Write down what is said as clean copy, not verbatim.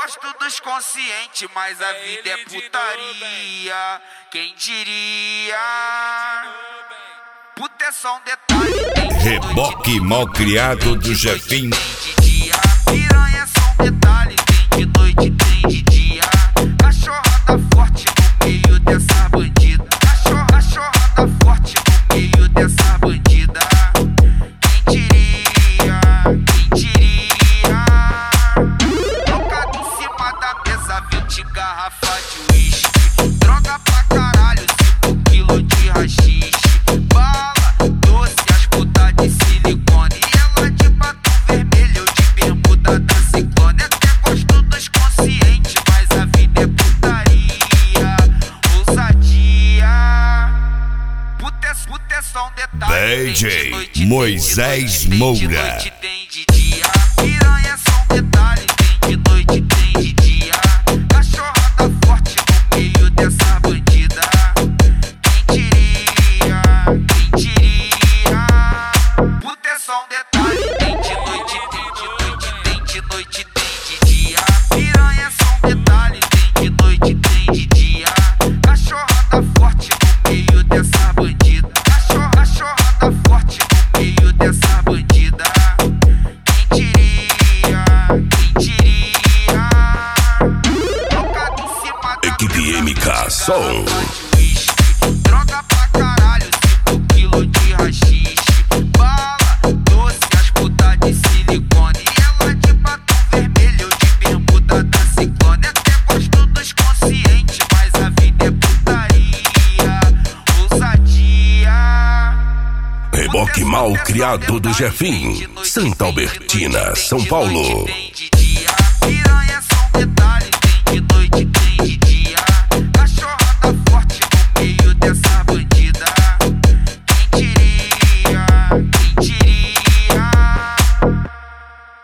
gosto dos conscientes, mas a vida é putaria. Quem diria? Puta é só um detalhe. Reboque mal criado do Jefinho. Tem de dia, piranha é só um detalhe. Tem de noite, tem de dia. Cachorrada forte no meio dessa bandida. Cachorrada forte no meio dessa bandida. Quem diria? Quem diria? Tocado em cima da mesa, 20 garrafas de uísque. Droga pra caralho, 5 quilos de haxixe. Bala, doce, as putas de silicone. E ela de batom vermelho, eu de bermuda da ciclone. Até gosto dos conscientes, mas a vida é putaria. Ousadia. Puta é só um detalhe. DJ Moisés Moura. Tem de dia, piranha é só um detalhe. Tem de noite, tem de dia. Cachorrada forte no meio dessa bandida. Quem diria? Quem diria? Puta é só um detalhe. Tem de noite, tem de noite, tem de noite, tem de dia. Piranha é só um detalhe. Tem de noite, tem de dia. Cachorrada forte no meio dessa bandida. Cachorrada forte no meio dessa bandida. Quem diria? Quem diria? Tocado em cima da Equipe MK Som. Droga pra caralho, 5 quilos de haxixe. Bala, doce, as putas de silicone. E ela de batom vermelho, eu de bermuda da ciclone. Até gosto dos conscientes, mas a vida é putaria. Ousadia. Reboque mal criado do Jefinho. Santa Albertina, São Paulo.